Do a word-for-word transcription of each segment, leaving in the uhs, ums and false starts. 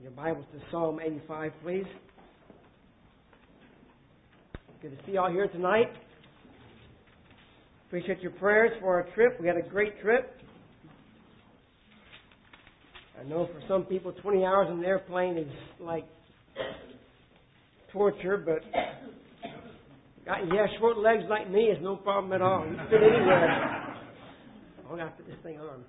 Your Bibles to Psalm eighty-five, please. Good to see you all here tonight. Appreciate your prayers for our trip. We had a great trip. I know for some people twenty hours on an airplane is like torture, but got you have short legs like me, it's no problem at all. You can fit anywhere. I'm going to put this thing on.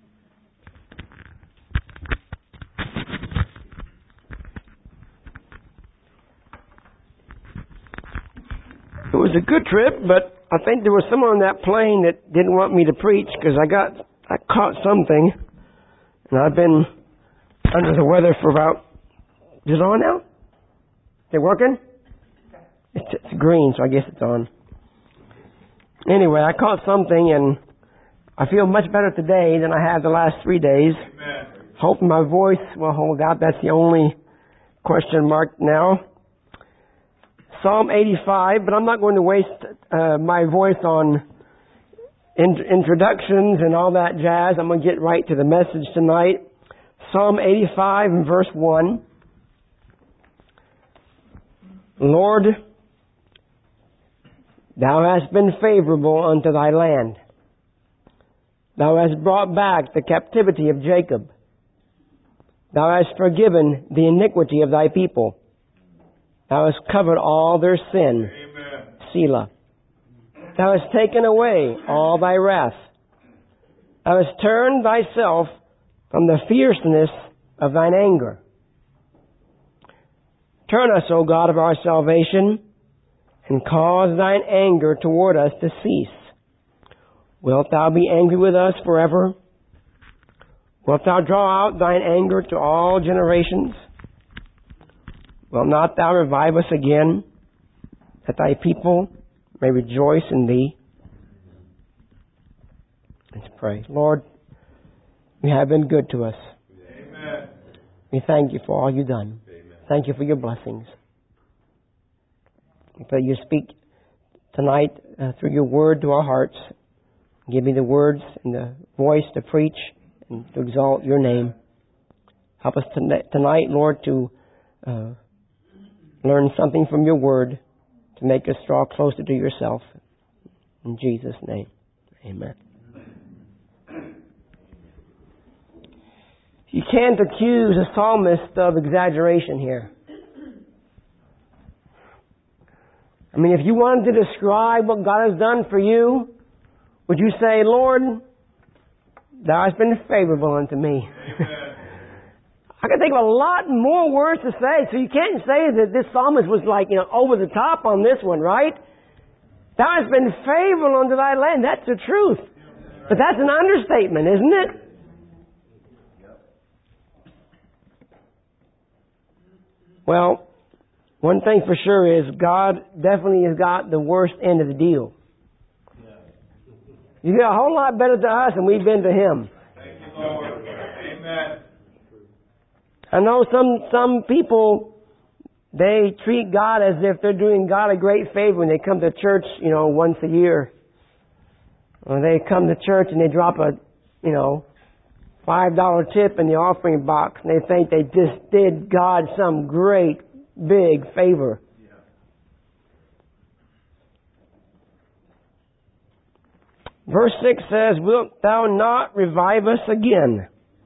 It was a good trip, but I think there was someone on that plane that didn't want me to preach because I got I caught something, and I've been under the weather for about. Is it on now? Is it working? It's, it's green, so I guess it's on. Anyway, I caught something, and I feel much better today than I have the last three days. Amen. Hope my voice will hold out. That's the only question mark now. Psalm eighty-five, but I'm not going to waste uh, my voice on in- introductions and all that jazz. I'm going to get right to the message tonight. Psalm eighty-five and verse one. Lord, Thou hast been favorable unto Thy land. Thou hast brought back the captivity of Jacob. Thou hast forgiven the iniquity of Thy people. Thou hast covered all their sin. Amen. Selah. Thou hast taken away all Thy wrath. Thou hast turned Thyself from the fierceness of Thine anger. Turn us, O God of our salvation, and cause Thine anger toward us to cease. Wilt Thou be angry with us forever? Wilt Thou draw out Thine anger to all generations? Will not Thou revive us again, that Thy people may rejoice in Thee? Let's pray. Lord, You have been good to us. Amen. We thank You for all You've done. Amen. Thank You for Your blessings. We pray You speak tonight uh, through Your word to our hearts. Give me the words and the voice to preach and to exalt Your name. Help us tonight, Lord, to uh, learn something from Your word to make us draw closer to Yourself. In Jesus' name, amen. You can't accuse a psalmist of exaggeration here. I mean, if you wanted to describe what God has done for you, would you say, Lord, Thou hast been favorable unto me? Amen. I can think of a lot more words to say, so you can't say that this psalmist was like, you know, over the top on this one, right? Thou hast been favorable unto Thy land. That's the truth. But that's an understatement, isn't it? Well, one thing for sure is God definitely has got the worst end of the deal. You get a whole lot better to us than we've been to Him. Thank you, Lord. Amen. I know some some people, they treat God as if they're doing God a great favor when they come to church, you know, once a year. Or they come to church and they drop a, you know, five dollar tip in the offering box and they think they just did God some great big favor. Yeah. Verse six says, Wilt Thou not revive us again?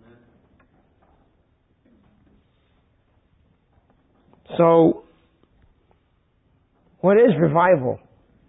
So, what is revival?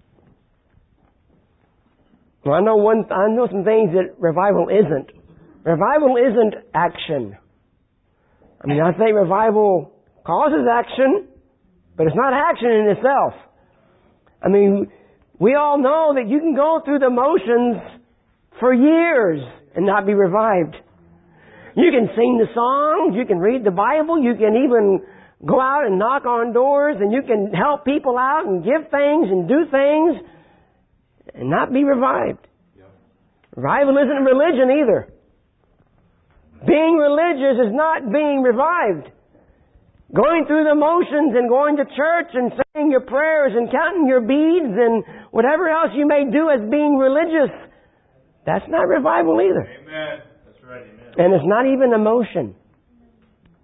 Well, I know one. I know some things that revival isn't. Revival isn't action. I mean, I think revival causes action, but it's not action in itself. I mean, we all know that you can go through the motions for years and not be revived. You can sing the songs, you can read the Bible, you can even go out and knock on doors, and you can help people out and give things and do things and not be revived. Yep. Revival isn't religion either. Being religious is not being revived. Going through the motions and going to church and saying your prayers and counting your beads and whatever else you may do as being religious, that's not revival either. Amen. That's right. Amen. And it's not even emotion.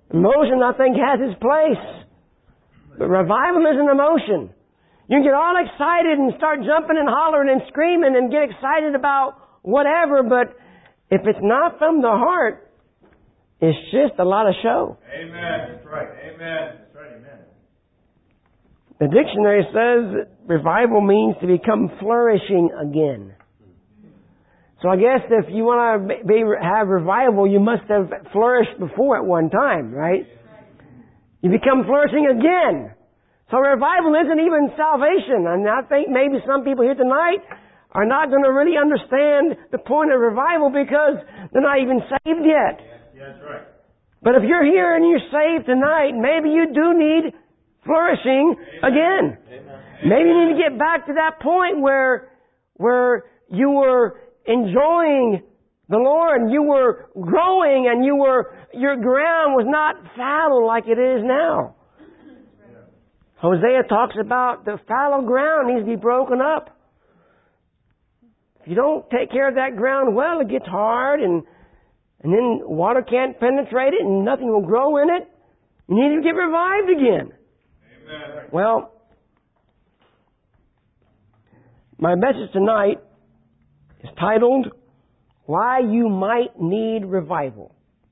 Emotion, I think, has its place. But revival isn't emotion. You can get all excited and start jumping and hollering and screaming and get excited about whatever, but if it's not from the heart, it's just a lot of show. Amen. That's right. Amen. That's right. Amen. The dictionary says that revival means to become flourishing again. So I guess if you want to be, have revival, you must have flourished before at one time, right? You become flourishing again. So revival isn't even salvation. And I think maybe some people here tonight are not going to really understand the point of revival because they're not even saved yet. Yeah, that's right. But if you're here and you're saved tonight, maybe you do need flourishing again. Amen. Maybe you need to get back to that point where, where you were enjoying the Lord and you were growing and you were, your ground was not fallow like it is now. Hosea talks about the fallow ground needs to be broken up. If you don't take care of that ground well, it gets hard and, and then water can't penetrate it and nothing will grow in it. You need to get revived again. Amen. Well, my message tonight is titled, Why You Might Need Revival.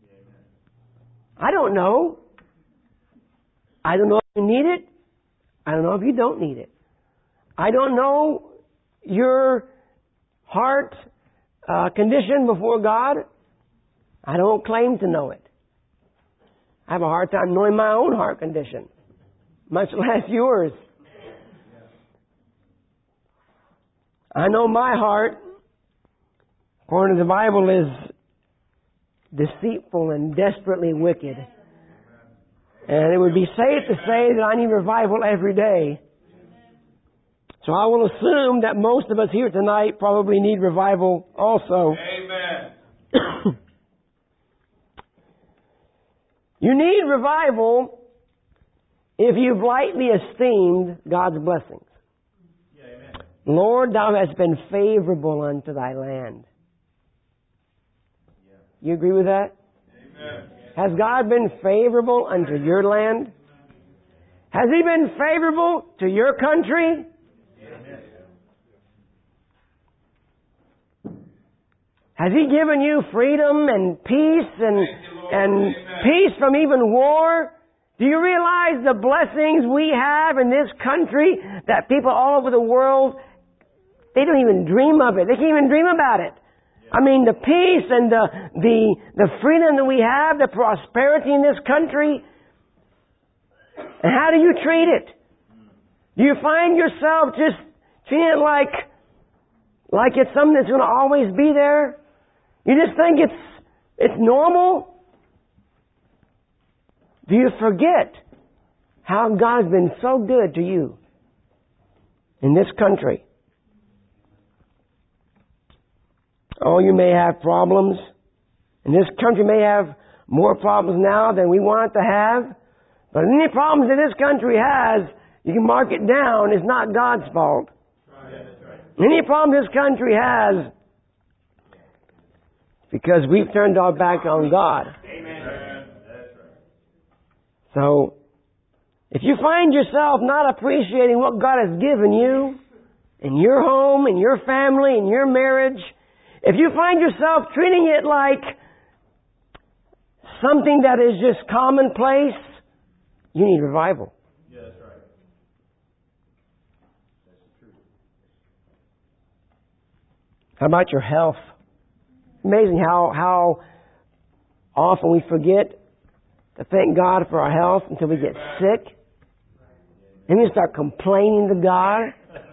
I don't know. I don't know if you need it. I don't know if you don't need it. I don't know your heart uh, condition before God. I don't claim to know it. I have a hard time knowing my own heart condition, much less yours. I know my heart, according to the Bible, is deceitful and desperately wicked. And it would be safe to say that I need revival every day. So I will assume that most of us here tonight probably need revival also. Amen. You need revival if you've lightly esteemed God's blessings. Yeah, amen. Lord, thou hast been favorable unto thy land. Yeah. You agree with that? Amen. Has God been favorable unto your land? Has He been favorable to your country? Amen. Has He given you freedom and peace and, and peace from even war? Do you realize the blessings we have in this country that people all over the world, they don't even dream of it. They can't even dream about it. I mean, the peace and the, the, the freedom that we have, the prosperity in this country. And how do you treat it? Do you find yourself just treating it like, like it's something that's going to always be there? You just think it's, it's normal? Do you forget how God has been so good to you in this country? Oh, you may have problems. And this country may have more problems now than we want it to have. But any problems that this country has, you can mark it down. It's not God's fault. Any problem this country has, because we've turned our back on God. Amen. So, if you find yourself not appreciating what God has given you in your home, in your family, in your marriage, if you find yourself treating it like something that is just commonplace, you need revival. Yeah, that's right. That's the truth. How about your health? Amazing how how often we forget to thank God for our health until we get sick. And we start complaining to God.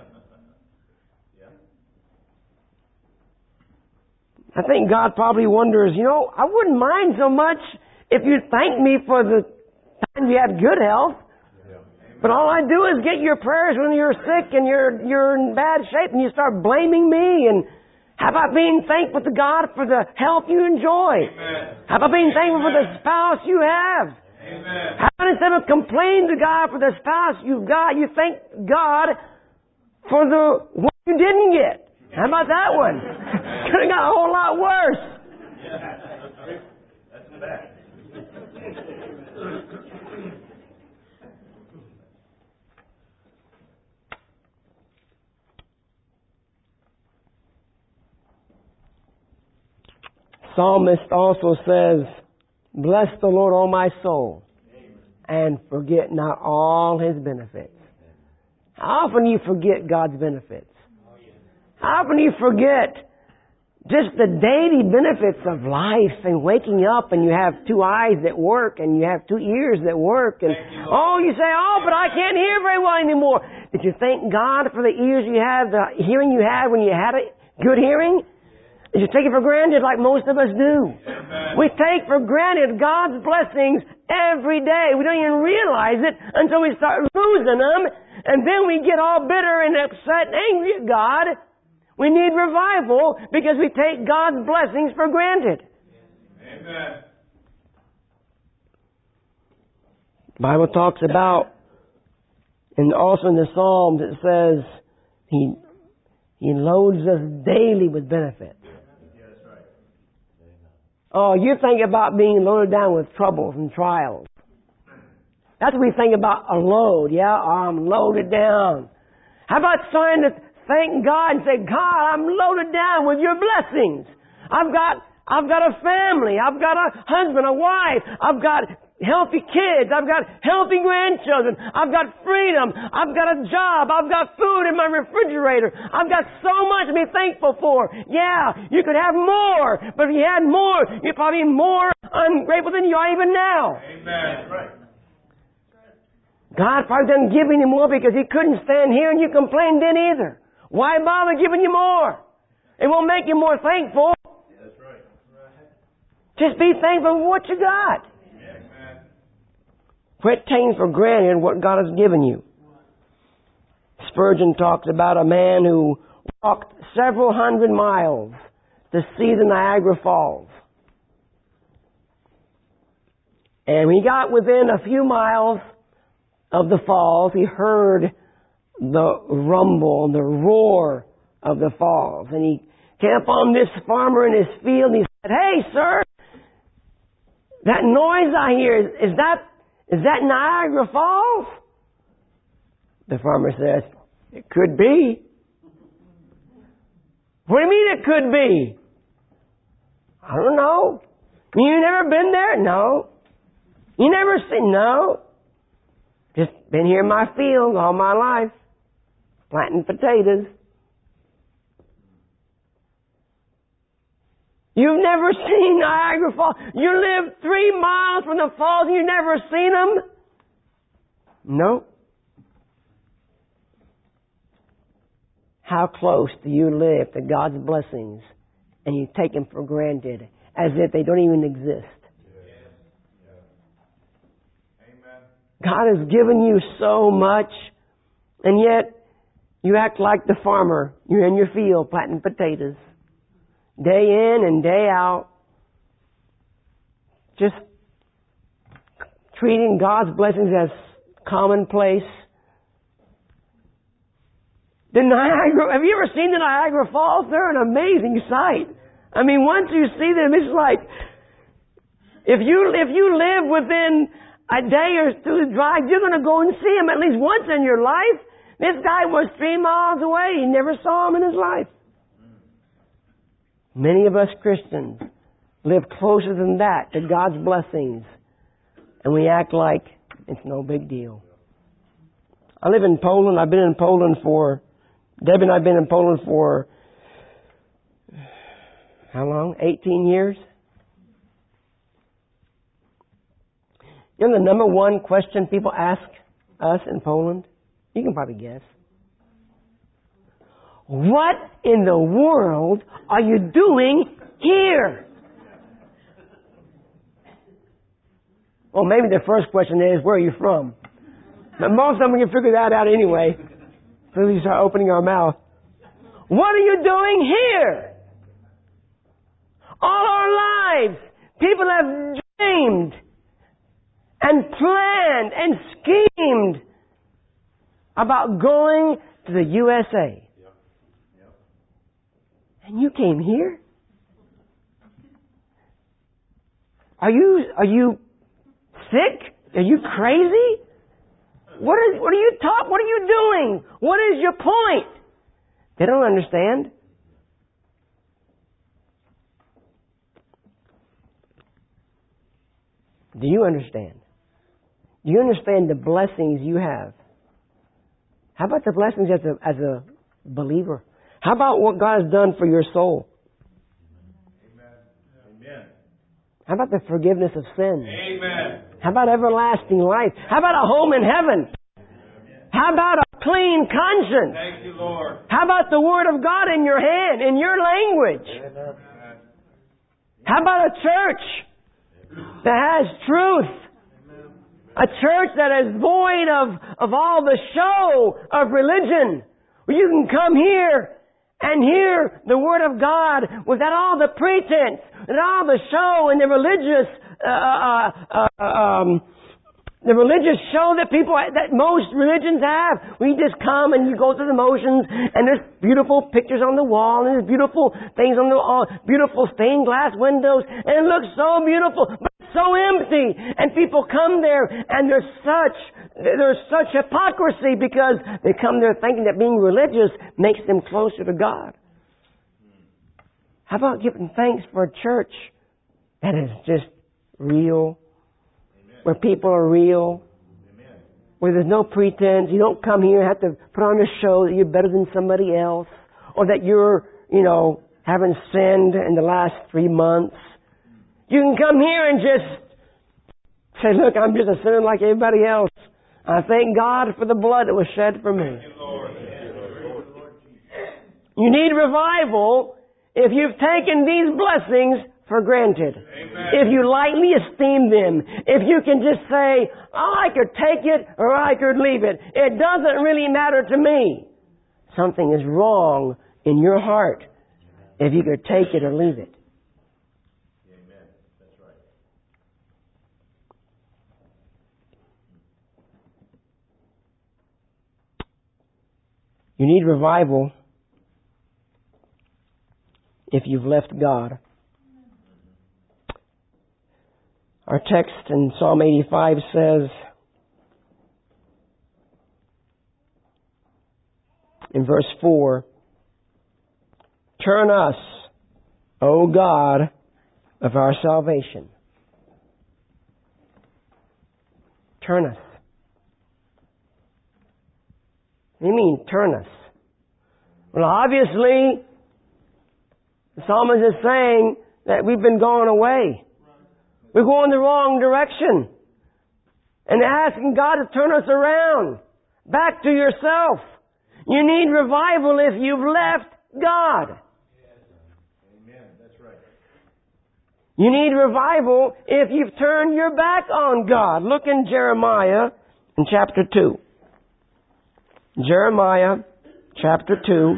I think God probably wonders, you know, I wouldn't mind so much if you thanked me for the time you had good health. But all I do is get your prayers when you're sick and you're you're in bad shape and you start blaming me. And how about being thankful to God for the health you enjoy? Amen. How about being thankful for the spouse you have? Amen. How about instead of complaining to God for the spouse you've got, you thank God for the one you didn't get? How about that one? Could have got a whole lot worse. Yeah, that's bad. Psalmist also says, bless the Lord, O my soul, and forget not all His benefits. How often do you forget God's benefits? How often do you forget just the daily benefits of life and waking up and you have two eyes that work and you have two ears that work and you, oh, you say, oh, but I can't hear very well anymore. Did you thank God for the ears you have, the hearing you had when you had a good hearing? Did you take it for granted like most of us do? Amen. We take for granted God's blessings every day. We don't even realize it until we start losing them, and then we get all bitter and upset and angry at God. We need revival because we take God's blessings for granted. Amen. The Bible talks about, and also in the Psalms it says, He, He loads us daily with benefits. Oh, you think about being loaded down with troubles and trials. That's what we think about a load. Yeah, I'm loaded down. How about trying to thank God and say, God, I'm loaded down with your blessings. I've got, I've got a family. I've got a husband, a wife. I've got healthy kids. I've got healthy grandchildren. I've got freedom. I've got a job. I've got food in my refrigerator. I've got so much to be thankful for. Yeah, you could have more, but if you had more, you're probably more ungrateful than you are even now. Amen. Right. God probably doesn't give any more because He couldn't stand here and you complained then either. Why bother giving you more? It won't make you more thankful. That's right. Just be thankful for what you got. Quit taking for granted what God has given you. Spurgeon talks about a man who walked several hundred miles to see the Niagara Falls. And when he got within a few miles of the falls, he heard the rumble, the roar of the falls. And he came upon this farmer in his field and he said, hey, sir, that noise I hear, is, is that Is that Niagara Falls? The farmer says, it could be. What do you mean it could be? I don't know. You never been there? No. You never seen? No. Just been here in my field all my life, planting potatoes. You've never seen Niagara Falls. You live three miles from the falls and you've never seen them? No. How close do you live to God's blessings and you take them for granted as if they don't even exist? Amen. God has given you so much, and yet you act like the farmer. You're in your field planting potatoes. Day in and day out, just treating God's blessings as commonplace. The Niagara, have you ever seen the Niagara Falls? They're an amazing sight. I mean, once you see them, it's like, if you, if you live within a day or two drive, you're going to go and see him at least once in your life. This guy was three miles away. He never saw him in his life. Many of us Christians live closer than that to God's blessings, and we act like it's no big deal. I live in Poland. I've been in Poland for, Debbie and I have been in Poland for, how long? eighteen years? You know the number one question people ask us in Poland? You can probably guess. What in the world are you doing here? Well, maybe the first question is, where are you from? But most of them we can figure that out anyway. So we start opening our mouth. What are you doing here? All our lives, people have dreamed and planned and schemed about going to the U S A. And you came here? Are you, are you sick? Are you crazy? What is, what are you talk, what are you doing? What is your point? They don't understand. Do you understand? Do you understand the blessings you have? How about the blessings as a, as a believer? How about what God has done for your soul? Amen. How about the forgiveness of sins? Amen. How about everlasting life? How about a home in heaven? How about a clean conscience? Thank you, Lord. How about the Word of God in your hand, in your language? Amen. How about a church that has truth? A church that is void of, of all the show of religion. Where you can come here and hear the Word of God without all the pretense and all the show and the religious, uh, uh, uh, um, the religious show that people, that most religions have. We just come and you go through the motions and there's beautiful pictures on the wall and there's beautiful things on the wall, beautiful stained glass windows, and it looks so beautiful, but it's so empty. And people come there and there's such, there's such hypocrisy because they come there thinking that being religious makes them closer to God. How about giving thanks for a church that is just real? Where people are real. Amen. Where there's no pretense. You don't come here and have to put on a show that you're better than somebody else. Or that you're, you know, haven't sinned in the last three months. You can come here and just say, look, I'm just a sinner like everybody else. I thank God for the blood that was shed for me. You need revival if you've taken these blessings for granted. Amen. If you lightly esteem them. If you can just say, oh, I could take it or I could leave it. It doesn't really matter to me. Something is wrong in your heart if you could take it or leave it. Amen. That's right. You need revival if you've left God. Our text in Psalm eighty-five says, in verse four, turn us, O God of our salvation. Turn us. What do you mean, turn us? Well, obviously, the psalmist is saying that we've been going away. We're going the wrong direction. And asking God to turn us around. Back to yourself. You need revival if you've left God. Amen. That's right. You need revival if you've turned your back on God. Look in Jeremiah in chapter two. Jeremiah chapter two.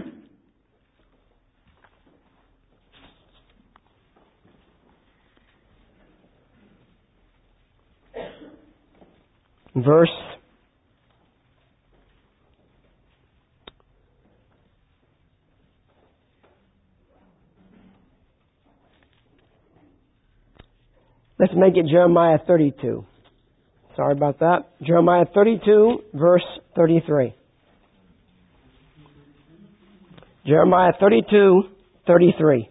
Verse Let's make it Jeremiah thirty-two. Sorry about that. Jeremiah thirty-two, verse thirty-three. Jeremiah thirty-two, thirty-three.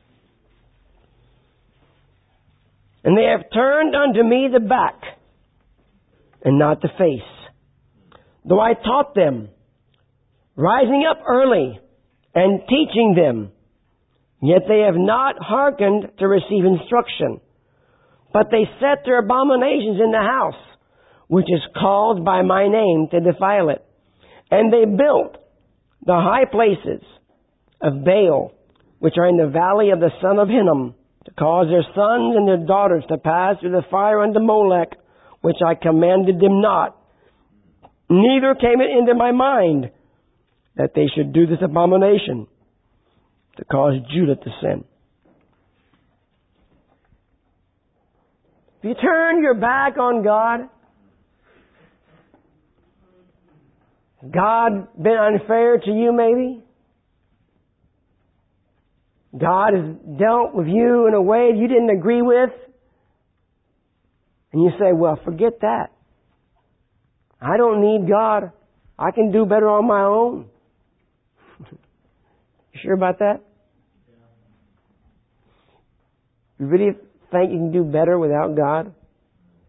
And they have turned unto me the back, and not the face. Though I taught them, rising up early, and teaching them, yet they have not hearkened to receive instruction. But they set their abominations in the house, which is called by my name, to defile it. And they built the high places of Baal, which are in the valley of the son of Hinnom, to cause their sons and their daughters to pass through the fire unto Molech, which I commanded them not. Neither came it into my mind that they should do this abomination, to cause Judah to sin. If you turn your back on God, God been unfair to you maybe? God has dealt with you in a way you didn't agree with? And you say, well, forget that. I don't need God. I can do better on my own. You sure about that? You really think you can do better without God?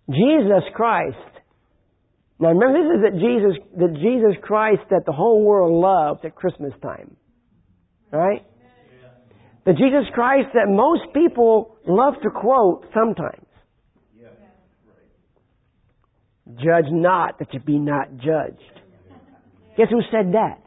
Jesus Christ. Now remember, this is that Jesus, the Jesus Christ that the whole world loves at Christmas time. Right? The Jesus Christ that most people love to quote sometimes. Judge not that you be not judged. Guess who said that?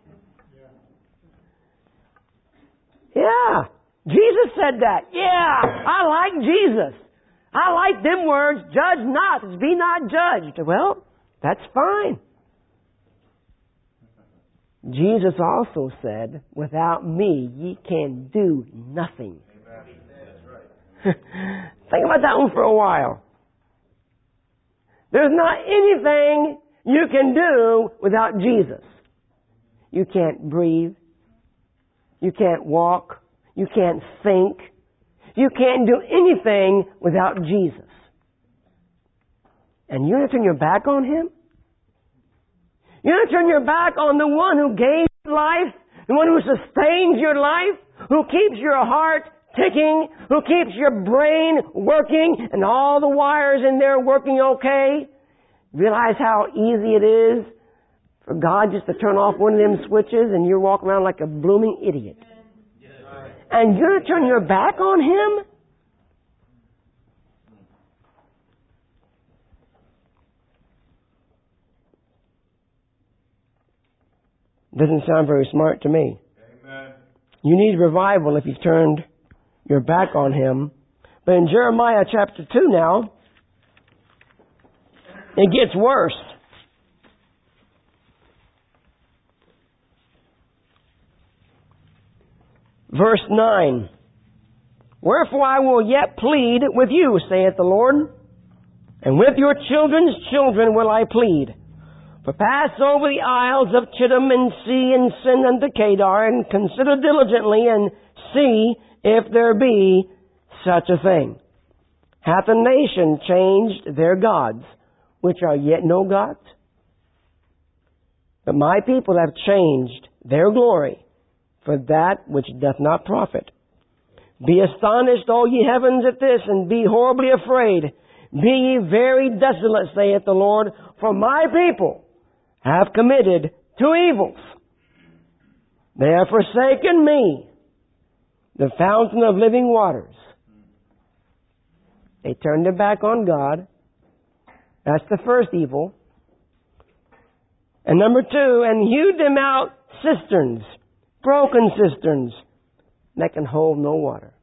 Yeah. Jesus said that. Yeah. I like Jesus. I like them words. Judge not that you be not judged. Well, that's fine. Jesus also said, without me ye can do nothing. Think about that one for a while. There's not anything you can do without Jesus. You can't breathe. You can't walk. You can't think. You can't do anything without Jesus. And you're going to turn your back on Him? You're going to turn your back on the one who gave life, the one who sustains your life, who keeps your heart ticking, who keeps your brain working and all the wires in there working okay. Realize how easy it is for God just to turn off one of them switches and you're walking around like a blooming idiot. And you're going to turn your back on Him? Doesn't sound very smart to me. Amen. You need revival if you've turned your back on Him. But in Jeremiah chapter two now, it gets worse. Verse nine. Wherefore I will yet plead with you, saith the Lord, and with your children's children will I plead. For pass over the isles of Chittim and see and send unto Kedar, and consider diligently and see if there be such a thing. Hath a nation changed their gods, which are yet no gods? But my people have changed their glory for that which doth not profit. Be astonished, all ye heavens, at this, and be horribly afraid. Be ye very desolate, saith the Lord, for my people have committed two evils. They have forsaken me, the fountain of living waters. They turned their back on God. That's the first evil. And number two, and hewed them out cisterns, broken cisterns, that can hold no water.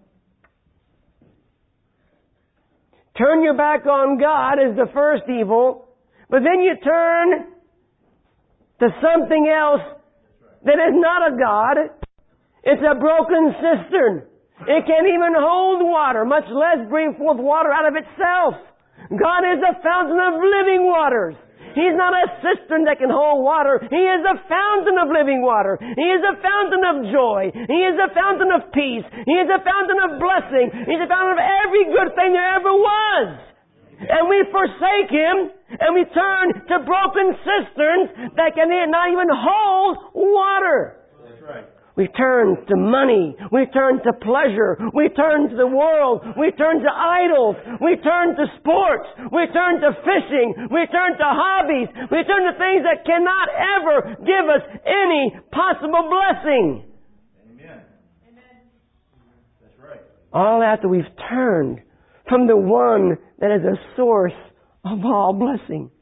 Turn your back on God is the first evil, but then you turn to something else that is not a God. It's a broken cistern. It can't even hold water, much less bring forth water out of itself. God is a fountain of living waters. He's not a cistern that can hold water. He is a fountain of living water. He is a fountain of joy. He is a fountain of peace. He is a fountain of blessing. He's a fountain of every good thing there ever was. And we forsake Him, and we turn to broken cisterns that can not even hold water. That's right. We turn to money. We turn to pleasure. We turn to the world. We turn to idols. We turn to sports. We turn to fishing. We turn to hobbies. We turn to things that cannot ever give us any possible blessing. Amen. Amen. That's right. All after we've turned from the one that is a source of all blessing.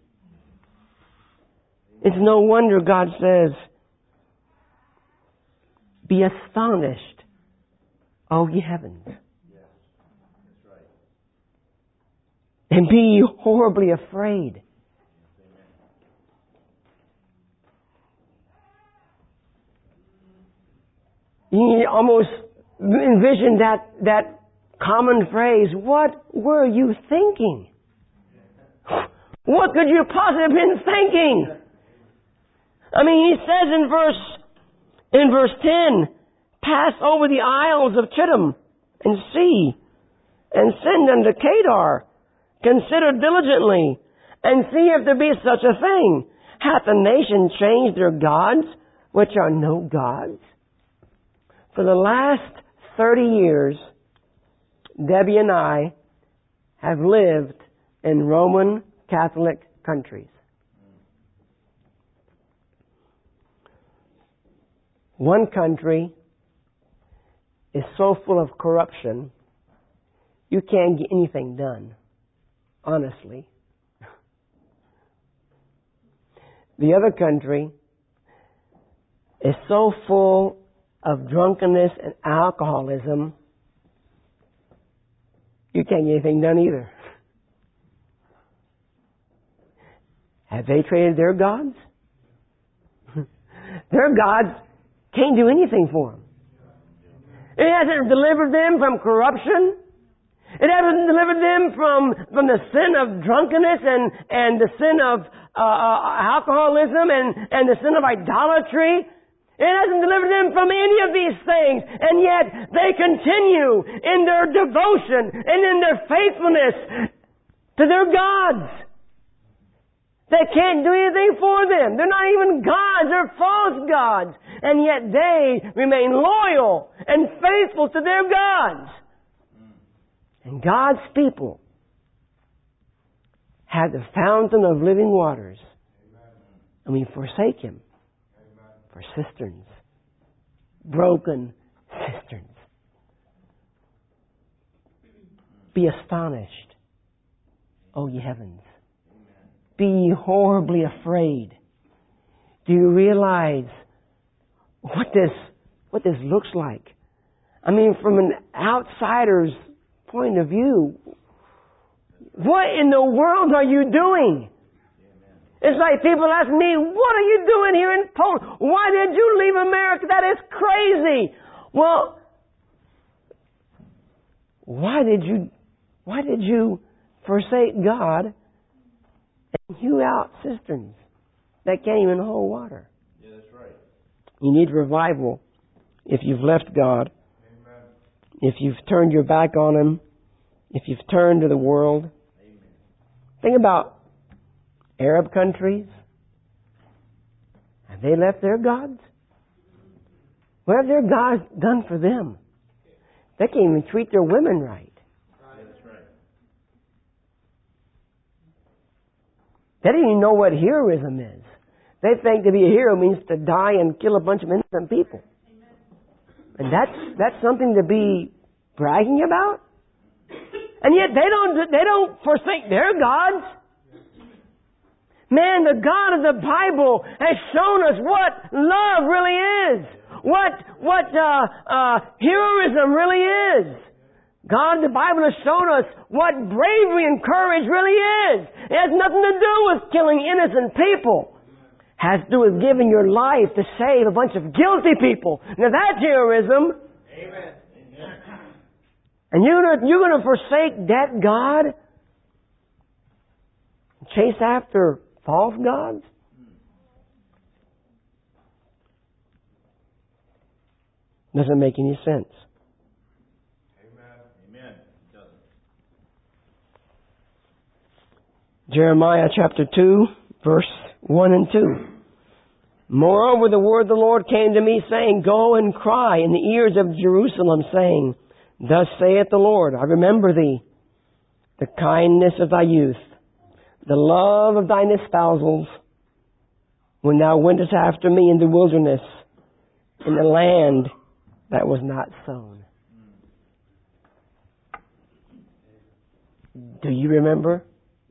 It's no wonder God says, be astonished, O ye heavens. Yes. That's right. And be ye horribly afraid. You almost envision that, that common phrase, what were you thinking? What could you possibly have been thinking? I mean, he says in verse In verse ten, pass over the isles of Chittim and see, and send unto Kedar. Consider diligently, and see if there be such a thing. Hath a nation changed their gods, which are no gods? For the last thirty years, Debbie and I have lived in Roman Catholic countries. One country is so full of corruption, you can't get anything done, honestly. The other country is so full of drunkenness and alcoholism, you can't get anything done either. Have they traded their gods? Their gods can't do anything for them. It hasn't delivered them from corruption. It hasn't delivered them from, from the sin of drunkenness and, and the sin of uh, uh, alcoholism and, and the sin of idolatry. It hasn't delivered them from any of these things. And yet they continue in their devotion and in their faithfulness to their gods. They can't do anything for them. They're not even gods. They're false gods. And yet they remain loyal and faithful to their gods. And God's people have the fountain of living waters. And we forsake Him for cisterns. Broken cisterns. Be astonished, O ye heavens. Be ye horribly afraid. Do you realize what this, what this looks like? I mean, from an outsider's point of view, what in the world are you doing? It's like people ask me, what are you doing here in Poland? Why did you leave America? That is crazy. Well, why did you, why did you forsake God and hew out cisterns that can't even hold water? Yeah, that's right. You need revival if you've left God, Amen. If you've turned your back on Him, if you've turned to the world. Amen. Think about Arab countries. Have they left their gods? What have their gods done for them? They can't even treat their women right. Yeah, that's right. They don't even know what heroism is. They think to be a hero means to die and kill a bunch of innocent people. And that's that's something to be bragging about. And yet they don't they don't forsake their gods. Man, the God of the Bible has shown us what love really is. What what uh, uh, heroism really is. God, the Bible has shown us what bravery and courage really is. It has nothing to do with killing innocent people. It has to do with giving your life to save a bunch of guilty people. Now that's heroism. Amen. And you're gonna, you're gonna forsake that God? Chase after false gods? Doesn't make any sense. Amen. It doesn't. Jeremiah chapter two, verse one and two. Moreover, the word of the Lord came to me, saying, Go and cry in the ears of Jerusalem, saying, Thus saith the Lord, I remember thee, the kindness of thy youth, the love of thine espousals, when thou wentest after me in the wilderness, in the land that was not sown. Do you remember?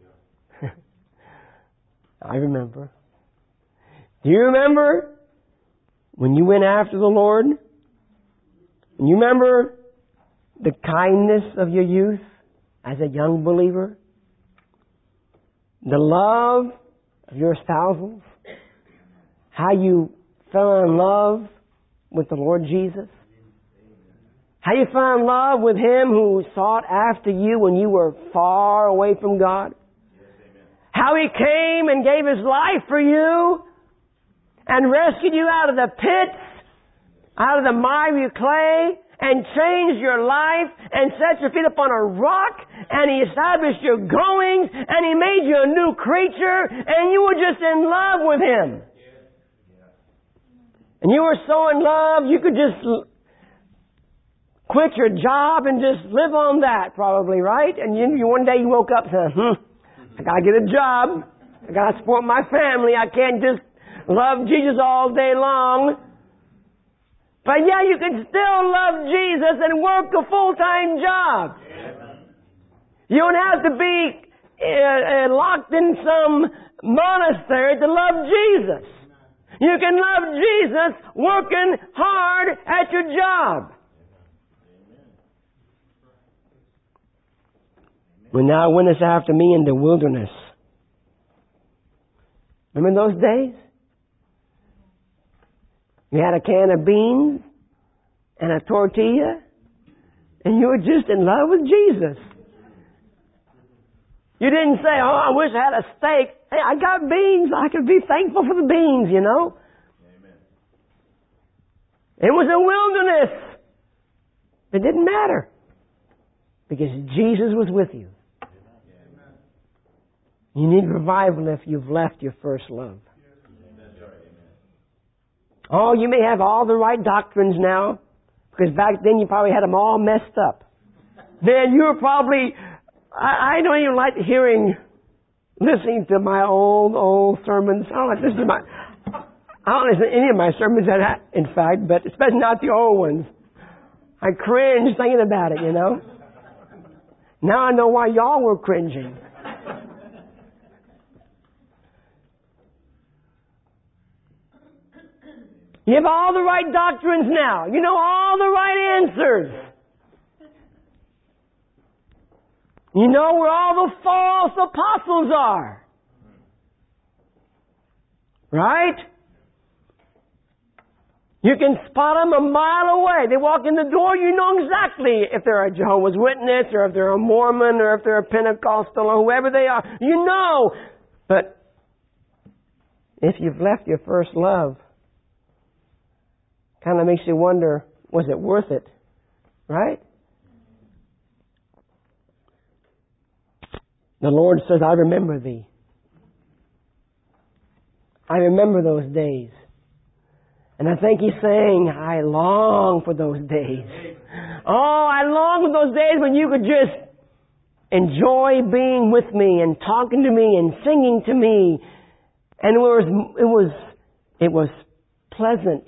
I remember. Do you remember when you went after the Lord? And you remember the kindness of your youth as a young believer? The love of your espousals? How you fell in love with the Lord Jesus? How you fell in love with Him who sought after you when you were far away from God? How He came and gave His life for you and rescued you out of the pits, out of the miry clay, and changed your life and set your feet upon a rock, and He established your goings, and He made you a new creature, and you were just in love with Him. And you were so in love, you could just quit your job and just live on that, probably, right? And you, you one day you woke up saying, hmm, I gotta get a job. I gotta support my family. I can't just love Jesus all day long. But yeah, you can still love Jesus and work a full-time job. You don't have to be uh, uh, locked in some monastery to love Jesus. You can love Jesus working hard at your job. When thou wentest after me in the wilderness. Remember those days? You had a can of beans and a tortilla, and you were just in love with Jesus. You didn't say, oh, I wish I had a steak. Hey, I got beans. I could be thankful for the beans, you know. Amen. It was a wilderness. It didn't matter because Jesus was with you. Amen. You need revival if you've left your first love. Oh, you may have all the right doctrines now, because back then you probably had them all messed up. Then you were probably, I, I don't even like hearing, listening to my old, old sermons. I don't like listening to my, I don't listen to any of my sermons, that, in fact, but especially not the old ones. I cringe thinking about it, you know. Now I know why y'all were cringing. You have all the right doctrines now. You know all the right answers. You know where all the false apostles are. Right? You can spot them a mile away. They walk in the door, you know exactly if they're a Jehovah's Witness or if they're a Mormon or if they're a Pentecostal or whoever they are. You know. But if you've left your first love, kind of makes you wonder, was it worth it? Right? The Lord says, I remember thee. I remember those days. And I think He's saying, I long for those days. Oh, I long for those days when you could just enjoy being with me and talking to me and singing to me. And it was, it was, it was pleasant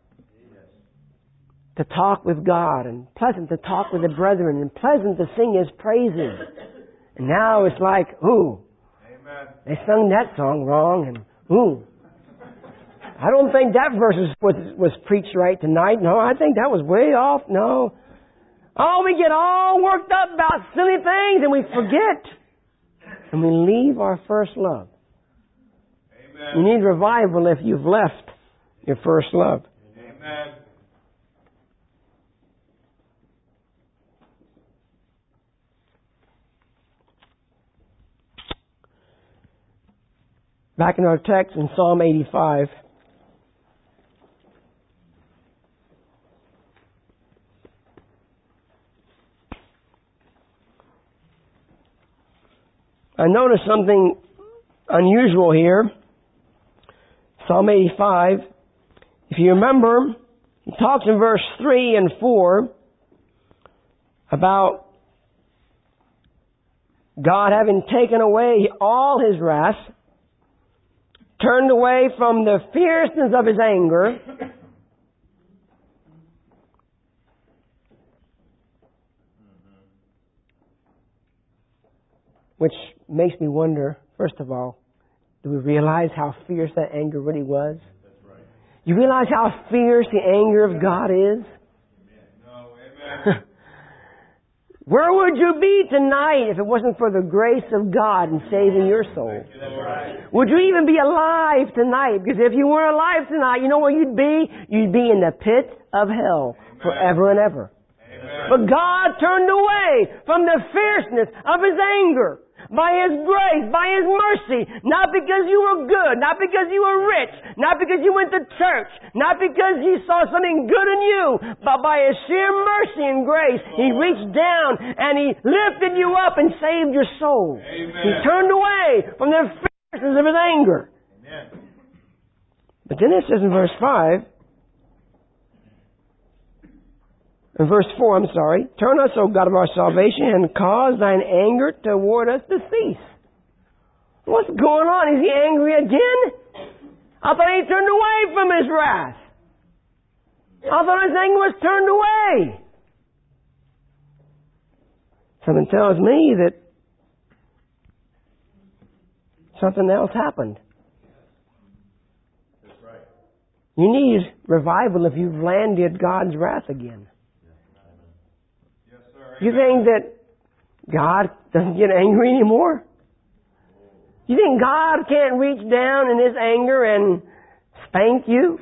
to talk with God, and pleasant to talk with the brethren, and pleasant to sing His praises. And now it's like, ooh, Amen. They sung that song wrong, and ooh, I don't think that verse was, was preached right tonight. No, I think that was way off. No. Oh, we get all worked up about silly things, and we forget. And we leave our first love. Amen. You need revival if you've left your first love. Amen. Back in our text in Psalm eighty-five. I noticed something unusual here. Psalm eighty-five. If you remember, he talks in verse three and four about God having taken away all His wrath, turned away from the fierceness of His anger, which makes me wonder, first of all, do we realize how fierce that anger really was? That's right. You realize how fierce the anger of God is? Amen. No, amen. Where would you be tonight if it wasn't for the grace of God in saving your soul? Right. Would you even be alive tonight? Because if you weren't alive tonight, you know where you'd be? You'd be in the pit of hell. Amen. Forever and ever. Amen. But God turned away from the fierceness of His anger by His grace, by His mercy, not because you were good, not because you were rich, not because you went to church, not because He saw something good in you, but by His sheer mercy and grace, He reached down and He lifted you up and saved your soul. Amen. He turned away from the fierceness of His anger. Amen. But then it says in verse five, in verse four, I'm sorry, turn us, O God of our salvation, and cause Thine anger toward us to cease. What's going on? Is he angry again? I thought he turned away from his wrath. I thought his anger was turned away. Something tells me that something else happened. That's right. You need revival if you've landed God's wrath again. Yes, sir. You think that God doesn't get angry anymore? You think God can't reach down in His anger and spank you?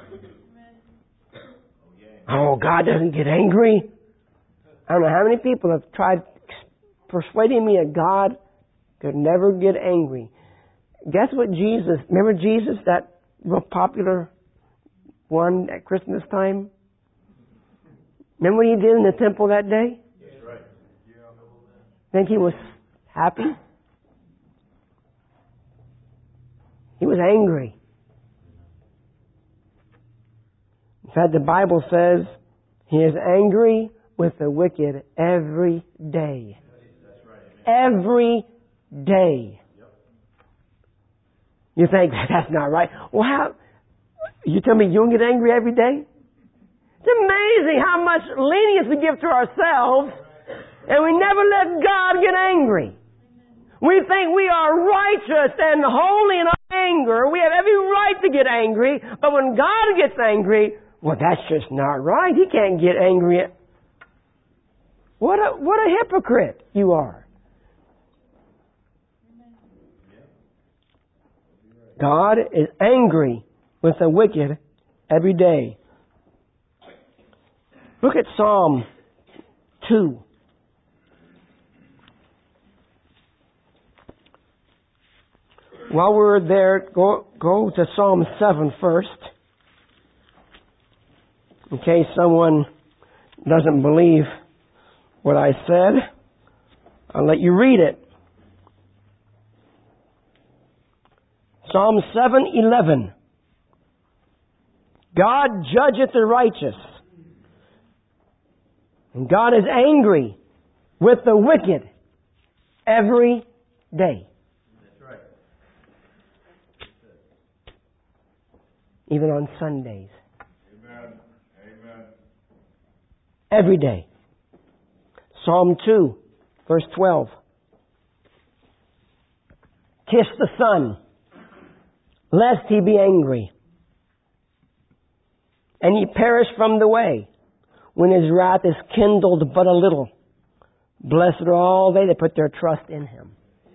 Oh, God doesn't get angry. I don't know how many people have tried persuading me that God could never get angry. Guess what Jesus, remember Jesus, that real popular one at Christmas time? Remember what He did in the temple that day? That's right. Think He was happy? He was angry. In fact, the Bible says He is angry with the wicked every day. That's right. Every day. Yep. You think, that's not right. Well, how? You tell me you don't get angry every day? It's amazing how much lenience we give to ourselves, and we never let God get angry. We think we are righteous and holy in our anger. We have every right to get angry, but when God gets angry, well, that's just not right. He can't get angry. What a, what a hypocrite you are. God is angry with the wicked every day. Look at Psalm two. While we're there, go, go to Psalm seven first. In case someone doesn't believe what I said, I'll let you read it. Psalm seven eleven. God judgeth the righteous, and God is angry with the wicked every day. That's right. Even on Sundays. Amen. Amen. Every day. Psalm two, verse twelve. Kiss the Son, lest he be angry, and ye perish from the way, when his wrath is kindled but a little. Blessed are all they that put their trust in him.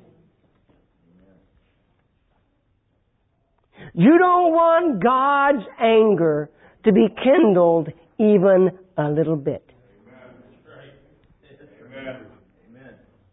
You don't want God's anger to be kindled even a little bit. Amen. Amen.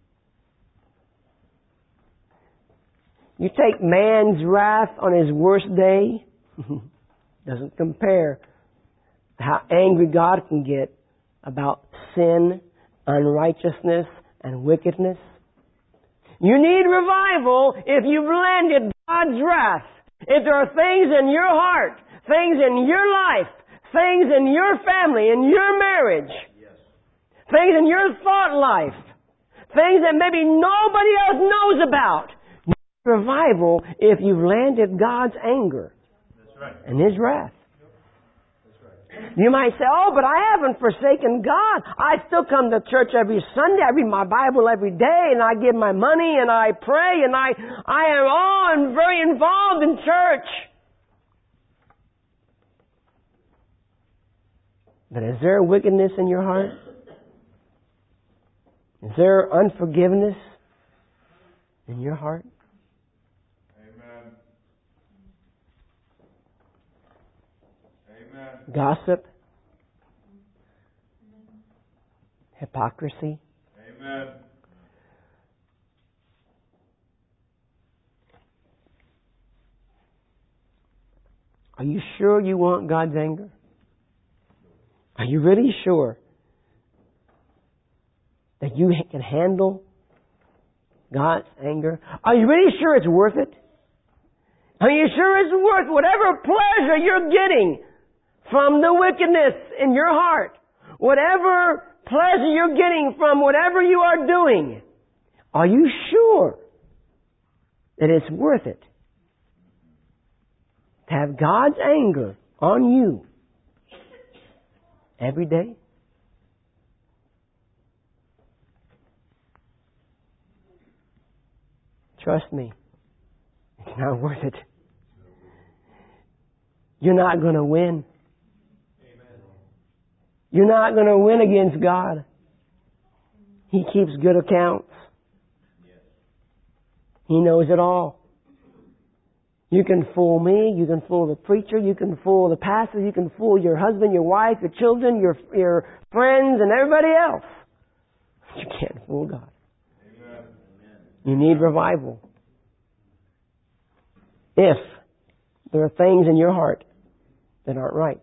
You take man's wrath on his worst day, doesn't compare how angry God can get about sin, unrighteousness, and wickedness. You need revival if you've landed God's wrath. If there are things in your heart, things in your life, things in your family, in your marriage, Yes. things in your thought life, things that maybe nobody else knows about. You need revival if you've landed God's anger That's right. and His wrath. That's right. You might say, oh, but I haven't forsaken God. I still come to church every Sunday. I read my Bible every day, and I give my money, and I pray, and I, I am all and very involved in church. But is there wickedness in your heart? Is there unforgiveness in your heart? Amen. Amen. Gossip? Hypocrisy? Amen. Are you sure you want God's anger? Are you really sure that you can handle God's anger? Are you really sure it's worth it? Are you sure it's worth whatever pleasure you're getting from the wickedness in your heart? Whatever pleasure you're getting from whatever you are doing? Are you sure that it's worth it to have God's anger on you every day? Trust me, it's not worth it. You're not going to win. You're not going to win against God. He keeps good accounts. He knows it all. You can fool me, you can fool the preacher, you can fool the pastor, you can fool your husband, your wife, your children, your your friends, and everybody else. You can't fool God. Amen. You need revival. If there are things in your heart that aren't right.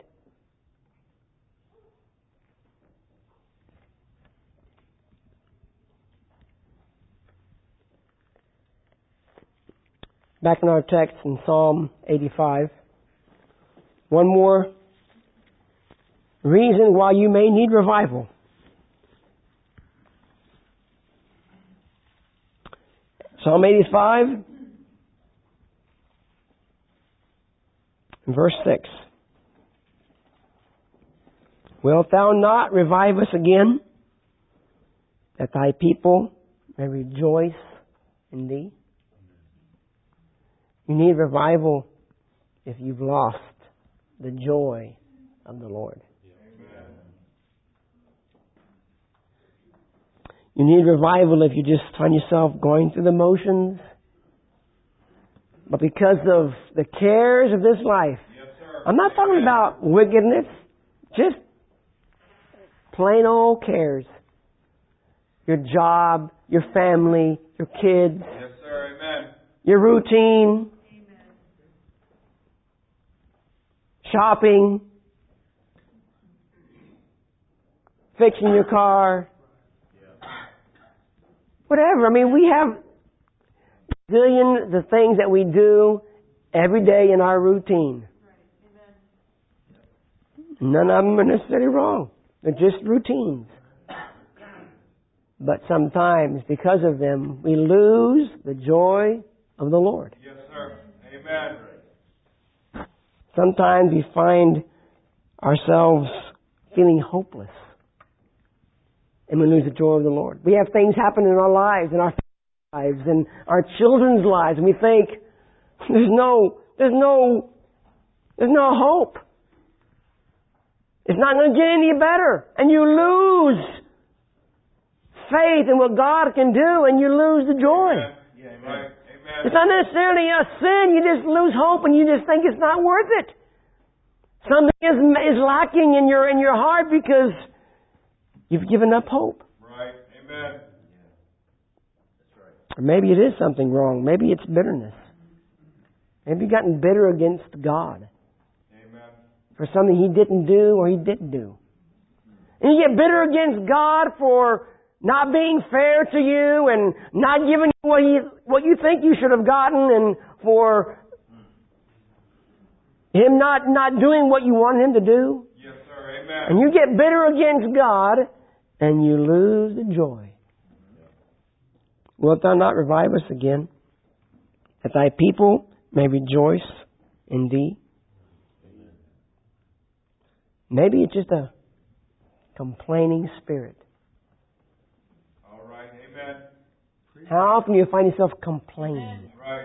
Back in our text in Psalm eighty-five. One more reason why you may need revival. Psalm eighty-five, verse six. Wilt thou not revive us again, that thy people may rejoice in thee? You need revival if you've lost the joy of the Lord. Amen. You need revival if you just find yourself going through the motions. But because of the cares of this life, yes, I'm not talking Amen. About wickedness, just plain old cares. Your job, your family, your kids, yes, sir. Amen. Your routine. Shopping, fixing your car, whatever. I mean, we have a zillion the things that we do every day in our routine. None of them are necessarily wrong. They're just routines. But sometimes, because of them, we lose the joy of the Lord. Yes, sir. Amen. Sometimes we find ourselves feeling hopeless. And we lose the joy of the Lord. We have things happen in our lives, in our lives, and our children's lives, and we think, there's no, there's no, there's no hope. It's not going to get any better. And you lose faith in what God can do, and you lose the joy. Amen. Yeah, amen. Amen. It's not necessarily a sin. You just lose hope and you just think it's not worth it. Something is, is lacking in your in your heart because you've given up hope. Right. Amen. That's right. Or maybe it is something wrong. Maybe it's bitterness. Maybe you've gotten bitter against God. Amen. For something He didn't do or He didn't do. And you get bitter against God for not being fair to you and not giving you what you, what you think you should have gotten, and for Him not, not doing what you want Him to do. Yes, sir. Amen. And you get bitter against God and you lose the joy. Wilt thou not revive us again, that thy people may rejoice in thee? Maybe it's just a complaining spirit. Amen. How often do you find yourself complaining? Right.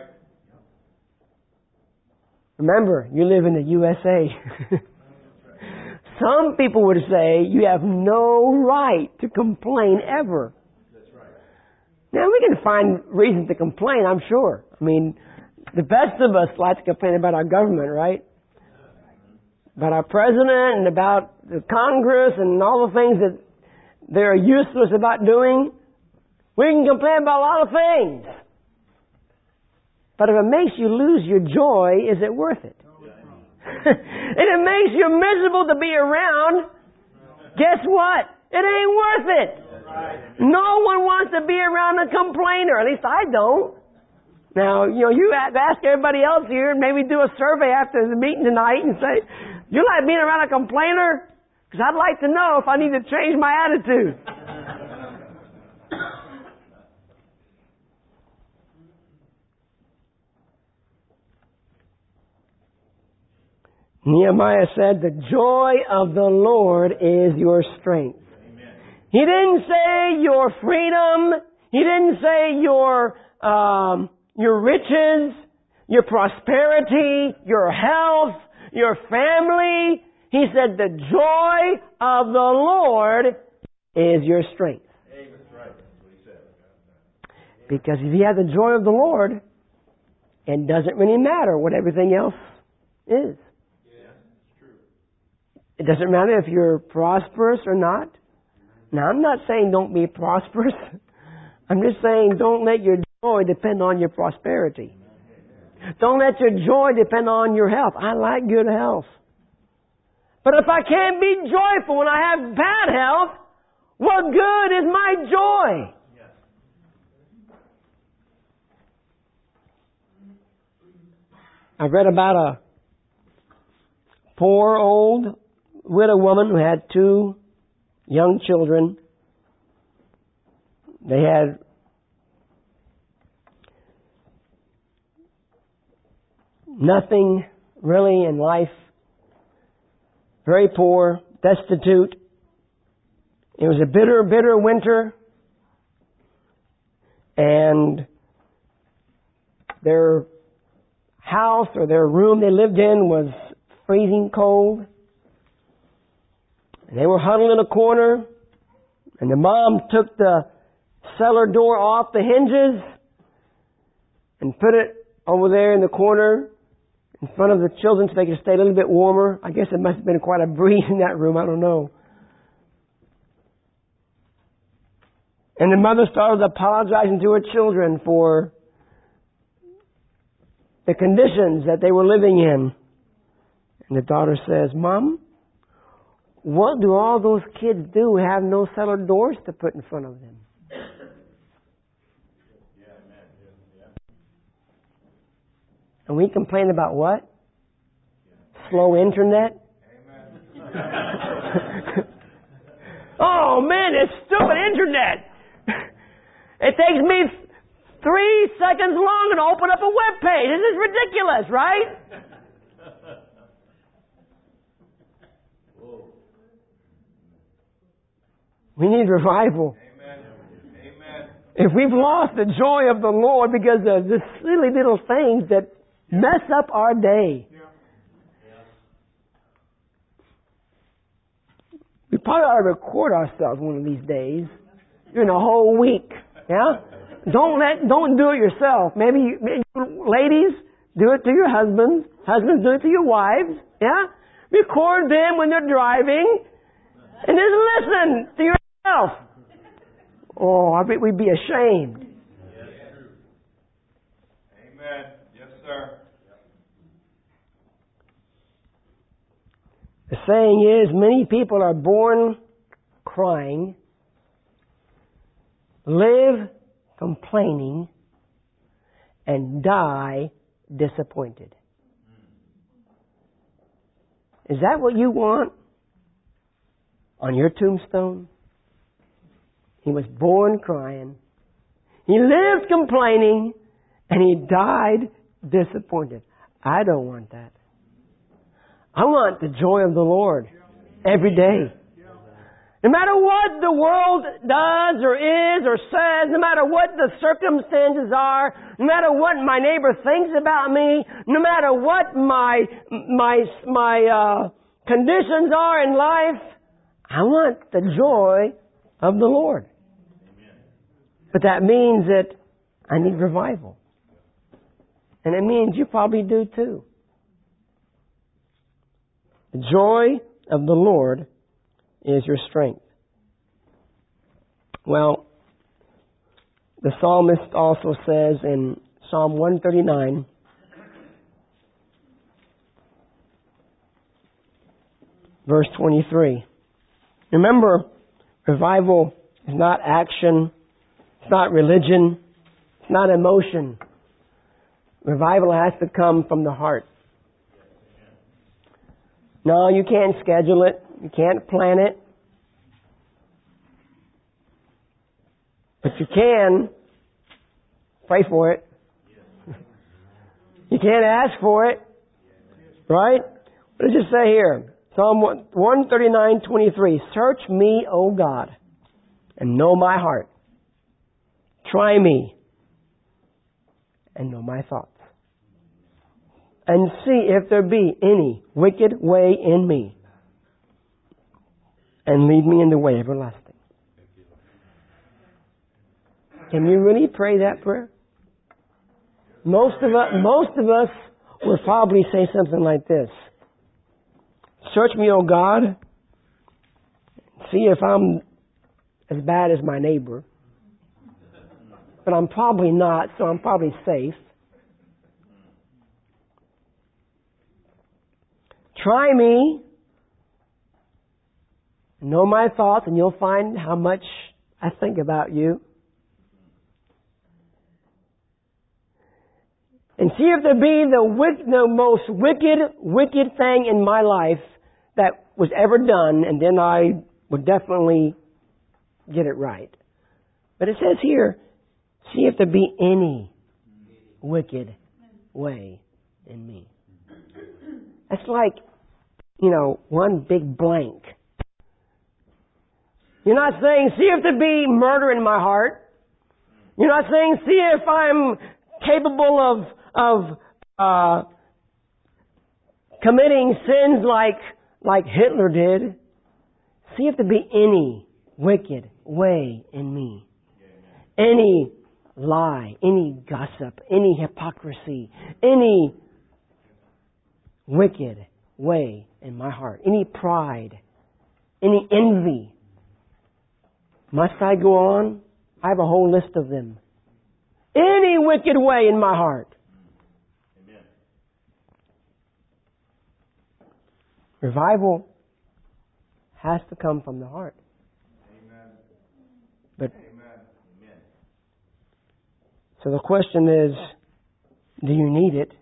Remember, you live in the U S A. Some people would say you have no right to complain ever. That's right. Now, we can find reasons to complain, I'm sure. I mean, the best of us like to complain about our government, right? About our president and about the Congress and all the things that they're useless about doing. We can complain about a lot of things. But if it makes you lose your joy, is it worth it? And it makes you miserable to be around, guess what? It ain't worth it. No one wants to be around a complainer. At least I don't. Now, you know, you have to ask everybody else here and maybe do a survey after the meeting tonight and say, you like being around a complainer? Because I'd like to know if I need to change my attitude. Nehemiah said, the joy of the Lord is your strength. Amen. He didn't say your freedom. He didn't say your, um, your riches, your prosperity, your health, your family. He said the joy of the Lord is your strength. Amen. That's right. That's what he said. Because if you have the joy of the Lord, it doesn't really matter what everything else is. Yeah, it's true. It doesn't matter if you're prosperous or not. Now, I'm not saying don't be prosperous. I'm just saying don't let your joy depend on your prosperity. Don't let your joy depend on your health. I like good health. But if I can't be joyful when I have bad health, what good is my joy? I read about a poor old widow woman who had two young children. They had nothing really in life. Very poor, destitute. It was a bitter, bitter winter. And their house or their room they lived in was freezing cold. And they were huddled in a corner. And the mom took the cellar door off the hinges and put it over there in the corner in front of the children so they could stay a little bit warmer. I guess it must have been quite a breeze in that room. I don't know. And the mother started apologizing to her children for the conditions that they were living in. And the daughter says, Mom, what do all those kids do who have no cellar doors to put in front of them? And we complain about what? Slow internet? Oh man, it's stupid internet! It takes me three seconds longer to open up a web page. This is ridiculous, right? We need revival. Amen. Amen. If we've lost the joy of the Lord because of the silly little things that mess up our day, Yeah. we probably ought to record ourselves one of these days during a whole week. Yeah? Don't let, don't do it yourself. Maybe, you, maybe you ladies, do it to your husbands. Husbands, do it to your wives. Yeah? Record them when they're driving. And just listen to yourself. Oh, I bet we'd be ashamed. Yes. Amen. Yes, sir. The saying is, many people are born crying, live complaining, and die disappointed. Is that what you want on your tombstone? He was born crying, he lived complaining, and he died disappointed. I don't want that. I want the joy of the Lord every day. No matter what the world does or is or says, no matter what the circumstances are, no matter what my neighbor thinks about me, no matter what my my my uh, conditions are in life, I want the joy of the Lord. But that means that I need revival. And it means you probably do too. The joy of the Lord is your strength. Well, the psalmist also says in Psalm one thirty-nine, verse twenty-three. Remember, revival is not action, it's not religion, it's not emotion. Revival has to come from the heart. No, you can't schedule it. You can't plan it. But you can pray for it. You can't ask for it. Right? What does it say here? Psalm one thirty-nine twenty-three. Search me, O God, and know my heart. Try me and know my thoughts. And see if there be any wicked way in me. And lead me in the way everlasting. Can you really pray that prayer? Most of us, most of us would probably say something like this. Search me, O God. See if I'm as bad as my neighbor. But I'm probably not, so I'm probably safe. Try me. Know my thoughts, and you'll find how much I think about you. And see if there be the, wick, the most wicked, wicked thing in my life that was ever done, and then I would definitely get it right. But it says here, see if there be any wicked way in me. That's like, you know, one big blank. You're not saying, see if there be murder in my heart. You're not saying, see if I'm capable of of uh, committing sins like like Hitler did. See if there be any wicked way in me. Any lie, any gossip, any hypocrisy, any wicked way in my heart, any pride, any envy. Must I go on? I have a whole list of them. Any wicked way in my heart. Amen. Revival has to come from the heart. Amen. But Amen. So the question is, do you need it?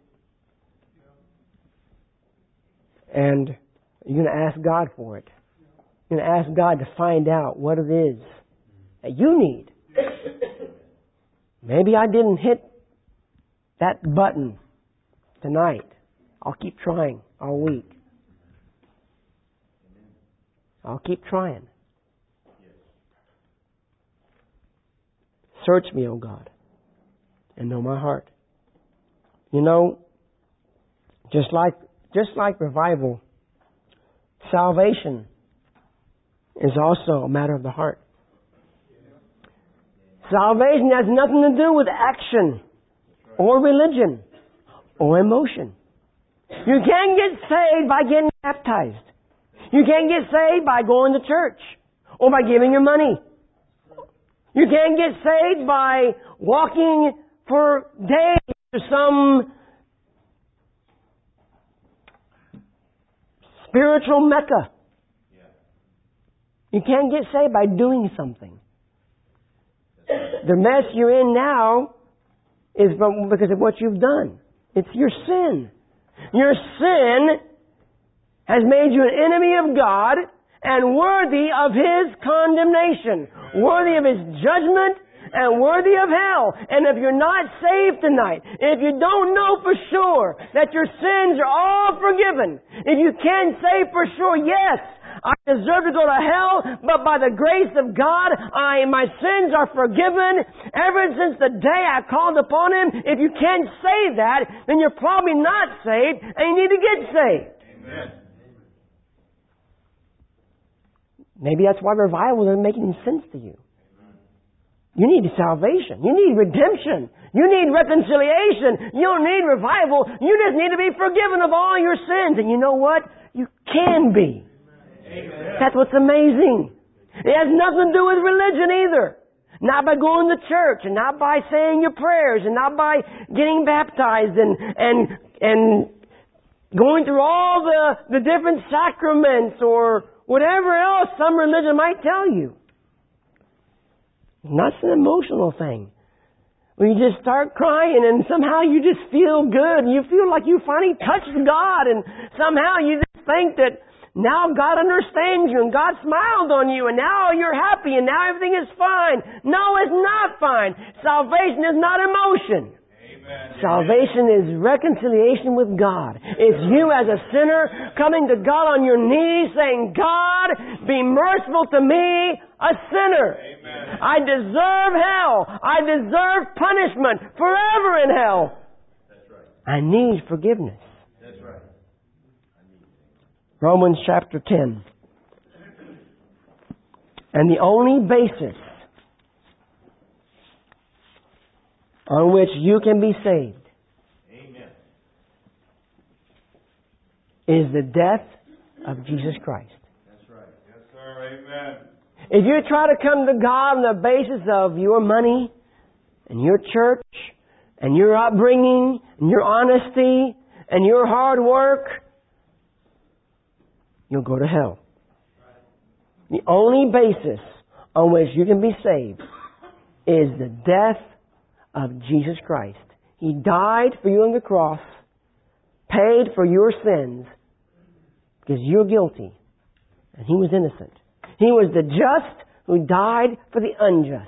And you're going to ask God for it. You're going to ask God to find out what it is that you need. Maybe I didn't hit that button tonight. I'll keep trying all week. I'll keep trying. Search me, O God, and know my heart. You know, just like just like revival, salvation is also a matter of the heart. Salvation has nothing to do with action or religion or emotion. You can't get saved by getting baptized. You can't get saved by going to church or by giving your money. You can't get saved by walking for days to some spiritual Mecca. You can't get saved by doing something. The mess you're in now is because of what you've done. It's your sin. Your sin has made you an enemy of God and worthy of His condemnation, worthy of His judgment, and worthy of hell. And if you're not saved tonight, if you don't know for sure that your sins are all forgiven, if you can't say for sure, yes, I deserve to go to hell, but by the grace of God, I, my sins are forgiven ever since the day I called upon Him. If you can't say that, then you're probably not saved and you need to get saved. Amen. Maybe that's why revival doesn't make any sense to you. You need salvation. You need redemption. You need reconciliation. You don't need revival. You just need to be forgiven of all your sins. And you know what? You can be. Amen. That's what's amazing. It has nothing to do with religion either. Not by going to church, and not by saying your prayers, and not by getting baptized and and and going through all the, the different sacraments or whatever else some religion might tell you. Not an emotional thing. When you just start crying and somehow you just feel good and you feel like you finally touched God and somehow you just think that now God understands you and God smiled on you and now you're happy and now everything is fine. No, it's not fine. Salvation is not emotion. Amen. Salvation is reconciliation with God. It's you as a sinner coming to God on your knees saying, God, be merciful to me, a sinner. Amen. I deserve hell. I deserve punishment forever in hell. That's right. I need forgiveness. That's right. Romans chapter ten. And the only basis on which you can be saved Amen. is the death of Jesus Christ. That's right. Yes, sir. Amen. If you try to come to God on the basis of your money and your church and your upbringing and your honesty and your hard work, you'll go to hell. The only basis on which you can be saved is the death of Jesus Christ. He died for you on the cross, paid for your sins, because you're guilty, and He was innocent. He was the just who died for the unjust.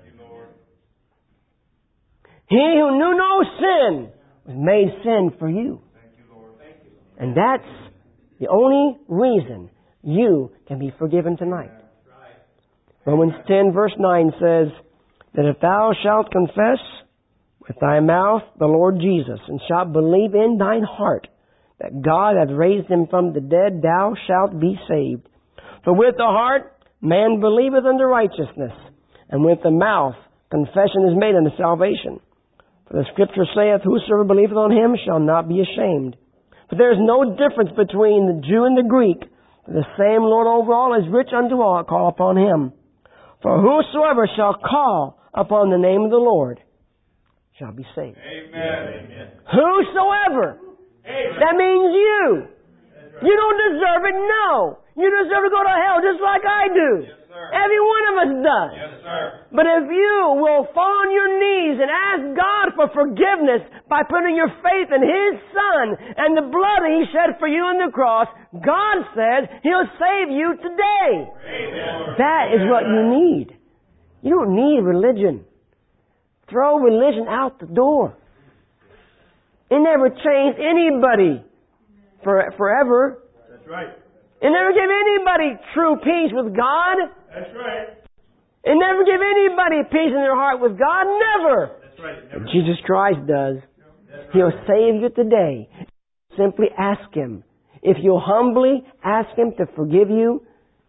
He who knew no sin was made sin for you. And that's the only reason you can be forgiven tonight. Romans ten verse nine says that if thou shalt confess with thy mouth the Lord Jesus, and shalt believe in thine heart that God hath raised Him from the dead, thou shalt be saved. For with the heart man believeth unto righteousness, and with the mouth confession is made unto salvation. For the Scripture saith, whosoever believeth on Him shall not be ashamed. For there is no difference between the Jew and the Greek. For the same Lord over all is rich unto all that call upon Him. For whosoever shall call upon the name of the Lord shall be saved. Amen. Whosoever. Amen. That means you. You don't deserve it, no. You deserve to go to hell just like I do. Yes, sir. Every one of us does. Yes, sir. But if you will fall on your knees and ask God for forgiveness by putting your faith in His Son and the blood He shed for you on the cross, God says He'll save you today. Amen. That is what you need. You don't need religion. Throw religion out the door. It never changed anybody for, forever. That's right. It never gave anybody true peace with God. That's right. It never gave anybody peace in their heart with God. Never. That's right. But Jesus Christ does. He'll save you today. Simply ask Him. If you'll humbly ask Him to forgive you,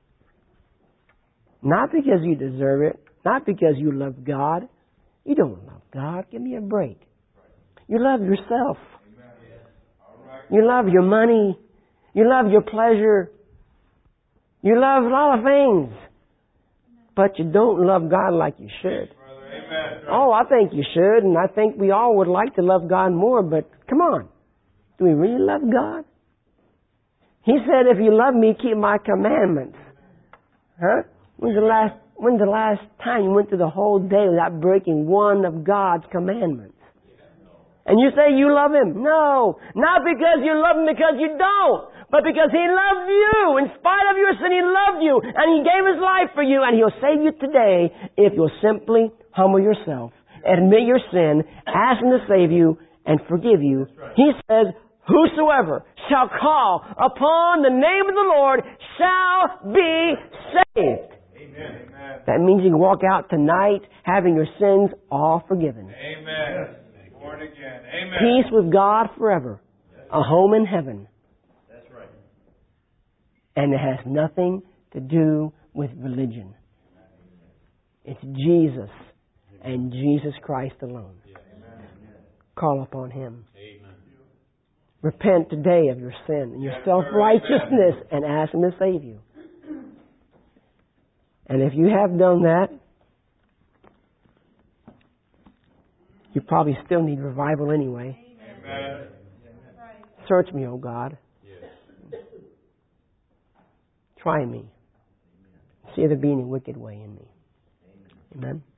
not because you deserve it, not because you love God. You don't love God. Give me a break. You love yourself. You love your money. You love your pleasure. You love a lot of things. But you don't love God like you should. Oh, I think you should, and I think we all would like to love God more, but come on. Do we really love God? He said, if you love me, keep my commandments. Huh? When's the last, when's the last time you went through the whole day without breaking one of God's commandments? And you say you love Him. No, not because you love Him because you don't, but because He loved you. In spite of your sin, He loved you, and He gave His life for you, and He'll save you today if you'll simply humble yourself, admit your sin, ask Him to save you, and forgive you. He says, whosoever shall call upon the name of the Lord shall be saved. Amen. That means you can walk out tonight having your sins all forgiven. Amen. Born again. Amen. Peace with God forever. A home in heaven. That's right. And it has nothing to do with religion. It's Jesus and Jesus Christ alone. Call upon Him. Amen. Repent today of your sin and your self-righteousness and ask Him to save you. And if you have done that, you probably still need revival anyway. Amen. Search me, O God. Yes. Try me. See if there be any wicked way in me. Amen.